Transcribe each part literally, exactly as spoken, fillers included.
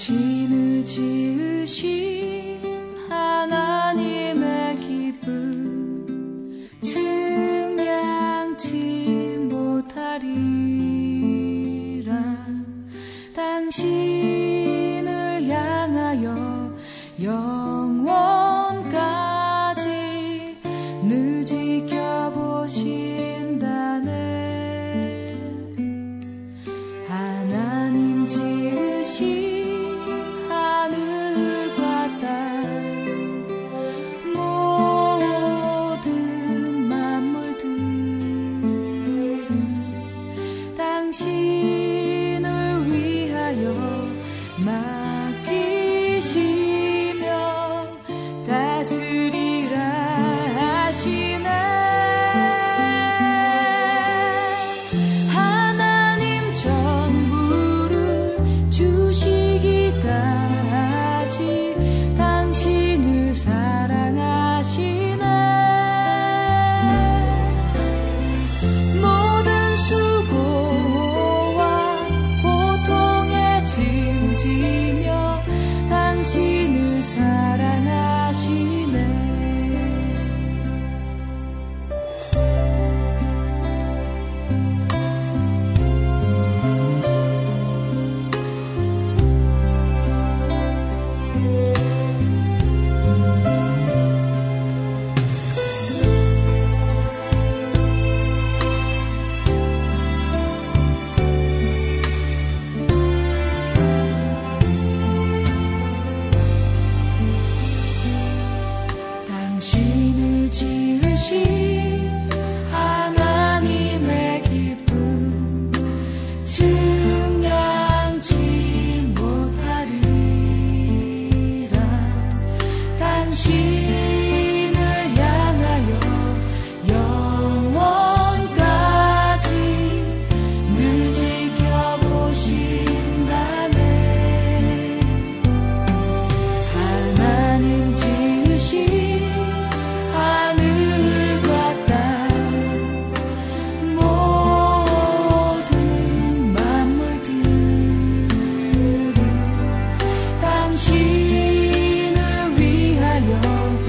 당신을 지으신 하나님의 기쁨 증량치 못하리라. 당신을 향하여 영원까지 늘 지켜보신다네. 하나님 지으신 하늘과 땅 모든 만물들을 당신을 위하여 맡기시며 다스리라 하시네. 하나님 전부를 주시기까지 당신을 사랑하시네. 모든 수고와 고통에 짐지며 당신을 사랑하시네. 당신을 지으신 하나님의 기쁨 증량치 못하리라. 당신을 향하여 영원까지 늘 지켜보신다네. 하나님 지으신 하늘과 땅 모든 만물들을 당신을 위하여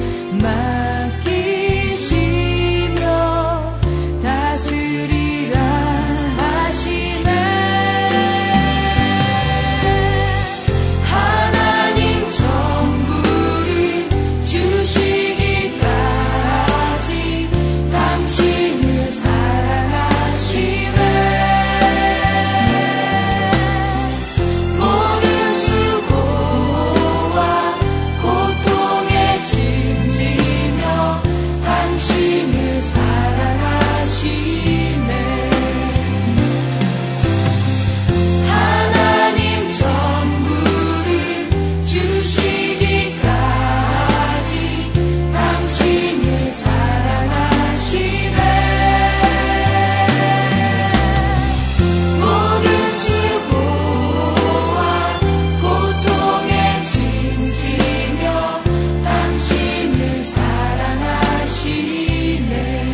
맡기시며 다스리라 하시네. 하나님 전부를 주시기까지 당신을 사랑하시네. 모든 수고와 고통에 짐지며 당신을 사랑하시네. 하나님 전부를 주시기까지 당신을 사랑하시네. 모든 수고와 고통에 짐지며 당신을 사랑하시네.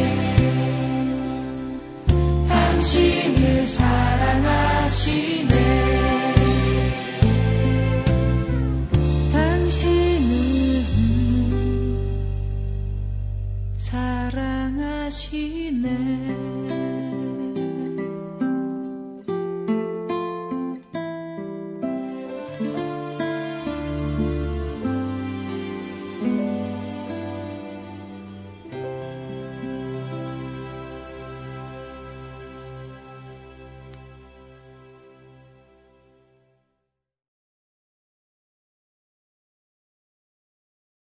당신을 사랑하시네. 당신을 사랑하시네.